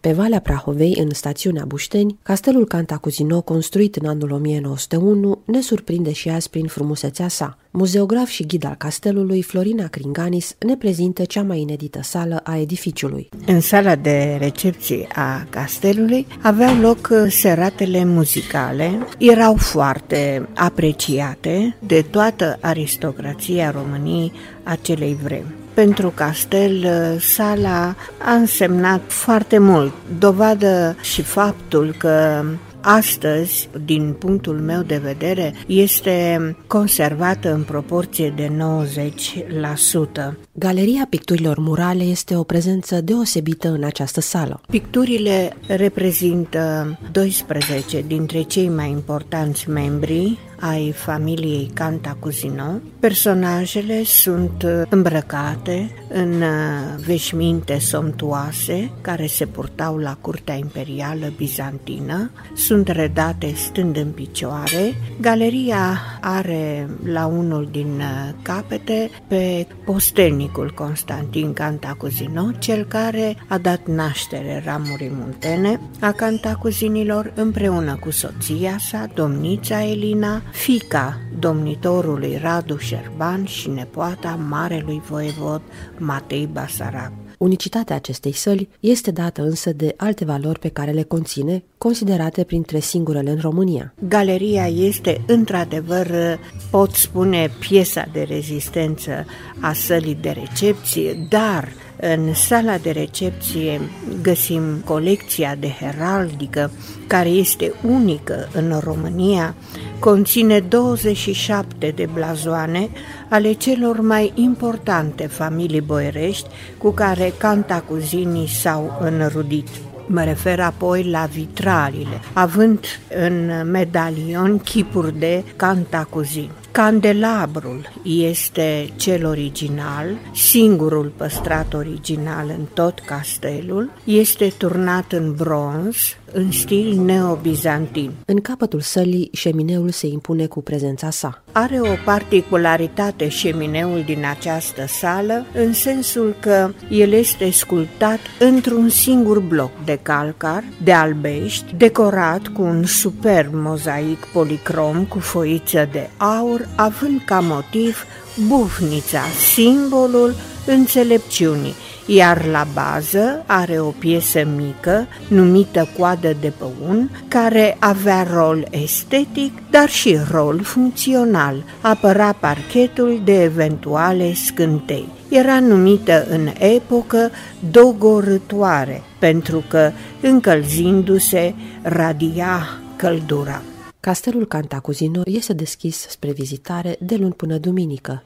Pe Valea Prahovei, în stațiunea Bușteni, castelul Cantacuzino, construit în anul 1901, ne surprinde și azi prin frumusețea sa. Muzeograf și ghid al castelului, Florina Cringanis ne prezintă cea mai inedită sală a edificiului. În sala de recepție a castelului aveau loc seratele muzicale, erau foarte apreciate de toată aristocrația României acelei vremi. Pentru castel, sala a însemnat foarte mult, dovadă și faptul că astăzi, din punctul meu de vedere, este conservată în proporție de 90%. Galeria picturilor murale este o prezență deosebită în această sală. Picturile reprezintă 12 dintre cei mai importanți membri ai familiei Cantacuzino. Personajele sunt îmbrăcate în veșminte somptuoase care se purtau la curtea imperială bizantină, sunt redate stând în picioare. Galeria are la unul din capete pe postelnicul Constantin Cantacuzino, cel care a dat naștere ramurii muntene a Cantacuzinilor împreună cu soția sa, domnița Elina, fiica domnitorului Radu Șerban și nepoata marelui voievod Matei Basarab. Unicitatea acestei săli este dată însă de alte valori pe care le conține, considerate printre singurele în România. Galeria este într-adevăr, pot spune, piesa de rezistență a sălii de recepție, dar în sala de recepție găsim colecția de heraldică, care este unică în România, conține 27 de blazoane ale celor mai importante familii boierești cu care Cantacuzinii s-au înrudit. Mă refer apoi la vitralile, având în medalion chipuri de Cantacuzini. Candelabrul este cel original, singurul păstrat original în tot castelul, este turnat în bronz, în stil neobizantin. În capătul sălii, șemineul se impune cu prezența sa. Are o particularitate șemineul din această sală, în sensul că el este sculptat într-un singur bloc de calcar, de albești, decorat cu un superb mozaic policrom cu foiță de aur, având ca motiv bufnița, simbolul înțelepciunii, iar la bază are o piesă mică, numită coadă de păun, care avea rol estetic, dar și rol funcțional, apăra parchetul de eventuale scântei. Era numită în epocă dogorâtoare, pentru că, încălzindu-se, radia căldura. Castelul Cantacuzino este deschis spre vizitare de luni până duminică,